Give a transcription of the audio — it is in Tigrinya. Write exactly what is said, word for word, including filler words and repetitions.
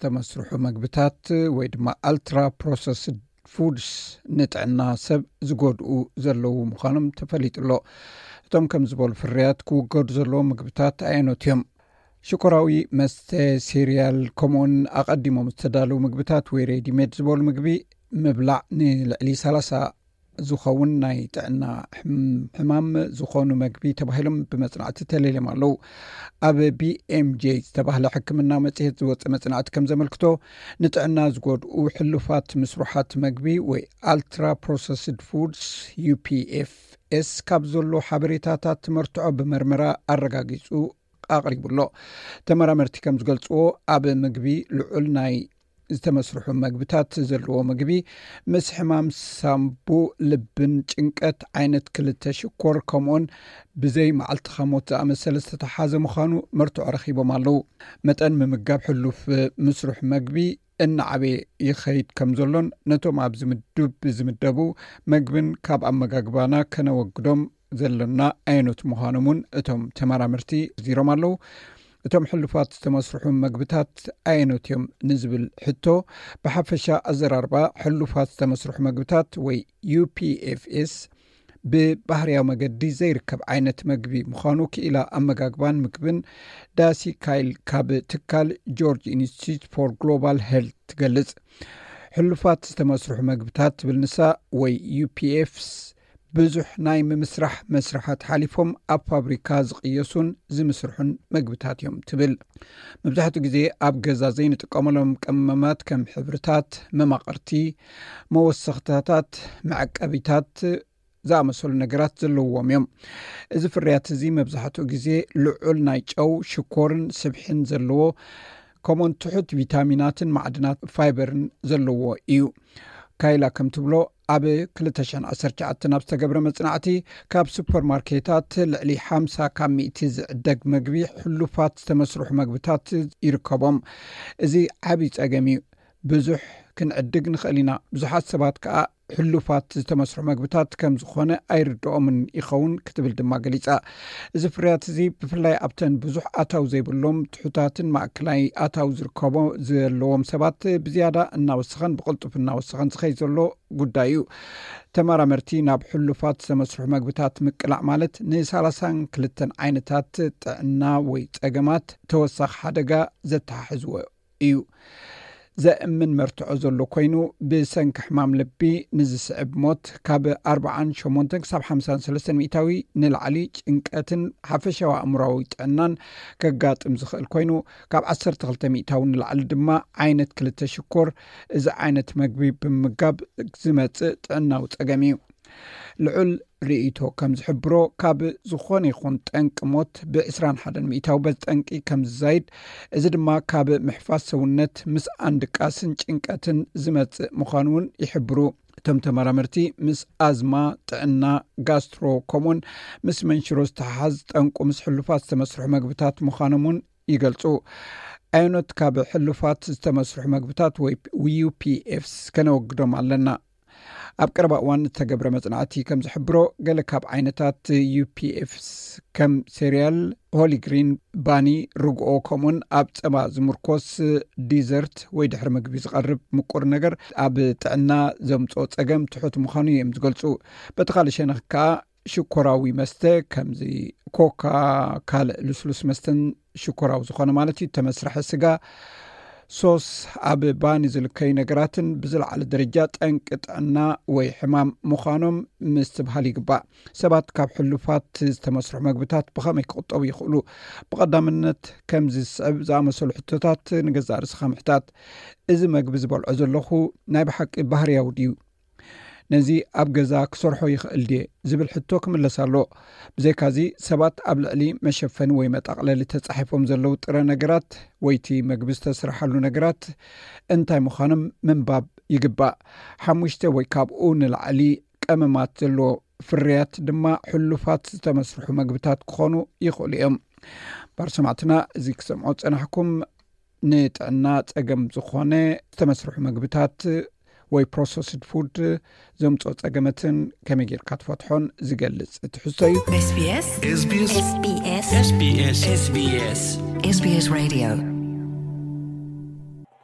ዝተመስርሑ ምግብታት ወይ ድማ አልትራ ፕሮሰስድ ፉድስ ንጥዕና ሰብ ዝጎድኡ ዘለዉ ምዃኖም ተፈሊጡሎ እቶም ከም ዝበሉ ፍርያት ክውገዱ ዘለዉ ምግብታት ዓይነት እዮም ሽኮራዊ መስተ ሲሪያል ከምኡን ኣቐዲሞም ዝተዳለዉ ምግብታት ወይ ሬዲሜድ ዝበሉ ምግቢ ምብላዕ ንልዕሊ ሰላሳ ዝኸውን ናይ ጥዕና ሕማም ዝኾኑ ምግቢ ተባሂሎም ብመጽናዕቲ ተለይሎም ኣለዉ ኣብ ቢኤምጄ ዝተባህለ ሕክምና መጽሔት ዝወፅእ መጽናዕቲ ከም ዘመልክቶ ንጥዕና ዝጎድኡ ሕሉፋት ምስሩሓት ምግቢ ወይ አልትራ ፕሮሰስድ ፉድስ ዩፒኤፍኤስ ካብ ዘሎ ሓበሬታታት ትመርትዖ ብመርመራ ኣረጋጊጹ ኣቕሪቡሎ ተመራመርቲ ከም ዝገልጽዎ ኣብ ምግቢ ልዑል ናይ ዝተመስርሑ ምግብታት ዘለዎ ምግቢ ምስ ሕማም ሳምቡ ልብን ጭንቀት ዓይነት ክልተ ሽኮር ከምኡን ብዘይ መዓልቲ ኻሞት ዝኣመሰለ ዝተተሓዘ ምዃኑ መርትዖ ረኺቦም ኣለዉ መጠን ምምጋብ ሕሉፍ ምስሩሕ ምግቢ እናዓበየ ይኸይድ ከም ዘሎን ነቶም ኣብ ዝምድብ ዝምደቡ ምግብን ካብ ኣመጋግባና ከነወግዶም ዘለና ዓይነት ምዃኖምን እቶም ተመራመርቲ ዚሮም ኣለዉ እቶም ሕሉፋት ዝተመስርሑ ምግብታት ዓይነት እዮም ንዝብል ሕቶ ብሓፈሻ ኣዘራርባ ሕሉፋት ዝተመስርሑ ምግብታት ወይ ዩፒኤፍኤስ ብባህርያዊ መገዲ ዘይርከብ ዓይነት ምግቢ ምዃኑ ክኢላ ኣመጋግባን ምግብን ዳሲ ካይል ካብ ትካል ጆርጅ ኢንስቲትዩት ፎር ግሎባል ሄልት ትገልጽ ሕሉፋት ዝተመስርሑ ምግብታት ብልንሳ ወይ ዩፒኤፍስ ብዙሕ ናይ ምምስራሕ መስራሓት ሓሊፎም ኣብ ፋብሪካ ዝቕየሱን ዝምስርሑን ምግብታት እዮም ትብል መብዛሕትኡ ግዜ ኣብ ገዛ ዘይንጥቀመሎም ቀመማት ከም ሕብርታት መማቐርቲ መወሰኽታታት መዐቀቢታት ዝኣመሰሉ ነገራት ዘለዎም እዮም እዚ ፍርያት እዚ መብዛሕትኡ ግዜ ልዑል ናይ ጨው ሽኮርን ስብሕን ዘለዎ ከምኡን ትሑት ቪታሚናትን ማዕድናት ፋይበርን ዘለዎ እዩ ካይላ ከም ትብሎ ኣብ ክልተ ሽሕን ዓሰርተ ትሽዓተ ናብ ዝተገብረ መጽናዕቲ ካብ ሱፐርማርኬታት ልዕሊ ሓምሳ ካብ ሚእቲ ዝዕደግ ምግቢ ሕሉፋት ዝተመስርሑ ምግብታት ይርከቦም እዚ ዓብይ ጸገም እዩ ብዙሕ ክንዕድግ ንኽእል ኢና ብዙሓት ሰባት ከዓ ሕሉፋት ዝተመስርሑ ምግብታት ከም ዝኾነ ኣይርድኦምን ይኸውን ክትብል ድማ ገሊጻ እዚ ፍርያት እዚ ብፍላይ ኣብተን ብዙሕ ኣታው ዘይብሎም ትሑታትን ማእከላይ ኣታው ዝርከቦ ዘለዎም ሰባት ብዝያዳ እናወስኸን ብቕልጡፍ እናወስኸን ዝኸይ ዘሎ ጉዳይ እዩ ተመራመርቲ ናብ ሕሉፋት ዝተመስርሑ ምግብታት ምቅላዕ ማለት ንሰላሳን ክልተን ዓይነታት ጥዕና ወይ ጸገማት ተወሳኺ ሓደጋ ዘተሓሕዝዎ እዩ ዘእምን መርትዖ ዘሎ ኮይኑ ብሰንኪ ሕማም ልቢ ንዝስዕብ ሞት ካብ ኣርባዓን ሸሞንተን ክሳብ ሓምሳን ሰለስተን ሚእታዊ ንላዕሊ ጭንቀትን ሓፈሻዊ ኣእምሮዊ ጥዕናን ከጋጥም ዝኽእል ኮይኑ ካብ ዓሰርተ ክልተ ሚእታዊ ንላዕሊ ድማ ዓይነት ክልተ ሽኮር እዚ ዓይነት ምግቢ ብምጋብ ዝመጽእ ጥዕናዊ ጸገም እዩ ልዑል ርእይቶ ከም ዝሕብሮ ካብ ዝኾነ ይኹን ጠንቂ ሞት ብዕስራን ሓደን ሚእታዊ በዝጠንቂ ከም ዝዛይድ እዚ ድማ ካብ ምሕፋስ ሰውነት ምስ ኣንድቃስን ጭንቀትን ዝመጽእ ምዃኑ እውን ይሕብሩ እቶም ተመራመርቲ ምስ ኣዝማ ጥዕና ጋስትሮ ከምኡን ምስ መንሽሮ ዝተሓሓዝ ጠንቁ ምስ ሕሉፋት ዝተመስርሑ ምግብታት ምዃኖም እውን ይገልጹ ዓይነት ካብ ሕሉፋት ዝተመስርሑ ምግብታት ወይ ዩፒኤፍስ ከነወግዶም ኣለና ኣብ ቀረባ እዋን ዝተገብረ መጽናዕቲ ከም ዝሕብሮ ገለ ካብ ዓይነታት ዩፒኤፍስ ከም ሴሪያል ሆሊግሪን ባኒ ርግኦ ከምኡን ኣብ ጸባ ዝምርኮስ ዲዘርት ወይ ድሕሪ ምግቢ ዝቐርብ ምቁር ነገር ኣብ ጥዕና ዘምጾ ጸገም ትሑት ምዃኑ እዮም ዝገልጹ በቲ ካልእ ሸነኽ ከዓ ሽኮራዊ መስተ ከምዚ ኮካ ካልእ ልስሉስ መስተን ሽኮራዊ ዝኾነ ማለት እዩ ተመስራሒ ስጋ ሶስ ኣብ ባኒ ዝልከዩ ነገራትን ብዝለዓለ ደረጃ ጠንቂ ጥዕና ወይ ሕማም ምዃኖም ምስትብሃል ይግባእ ሰባት ካብ ሕሉፋት ዝተመስርሑ ምግብታት ብኸመይ ክቁጠቡ ይኽእሉ ብቐዳምነት ከም ዝስዕብ ዝኣመሰሉ ሕቶታት ንገዛእ ርእስኻ ምሕታት እዚ ምግቢ ዝበልዖ ዘለኹ ናይ ብሓቂ ባህርያዊ ድዩ ነዚ ኣብ ገዛ ክሰርሖ ይኽእል ድየ ዝብል ሕቶ ክምለስ ኣሎ ብዘይካዚ ሰባት ኣብ ልዕሊ መሸፈኒ ወይ መጠቕለሊ ተጻሒፎም ዘለዉ ጥረ ነገራት ወይቲ ምግቢ ዝተስርሓሉ ነገራት እንታይ ምዃኖም ምንባብ ይግባእ ሓሙሽተ ወይ ካብኡ ንላዕሊ ቀመማት ዘለዎ ፍርያት ድማ ሕሉፋት ዝተመስርሑ ምግብታት ክኾኑ ይኽእሉ እዮም ባርሰማዕትና እዚ ክሰምዖ ፀናሕኩም ንጥዕና ጸገም ዝኾነ ዝተመስርሑ ምግብታት ወይ ፕሮሰስድ ፉድ ዘምጾ ጸገመትን ከመይ ጌርካ ትፈትሖን ዝገልጽ ትሕዝቶ እዩ ኤስ ቢ ኤስ ኤስ ቢ ኤስ ኤስ ቢ ኤስ ኤስ ቢ ኤስ ኤስ ቢ ኤስ Radio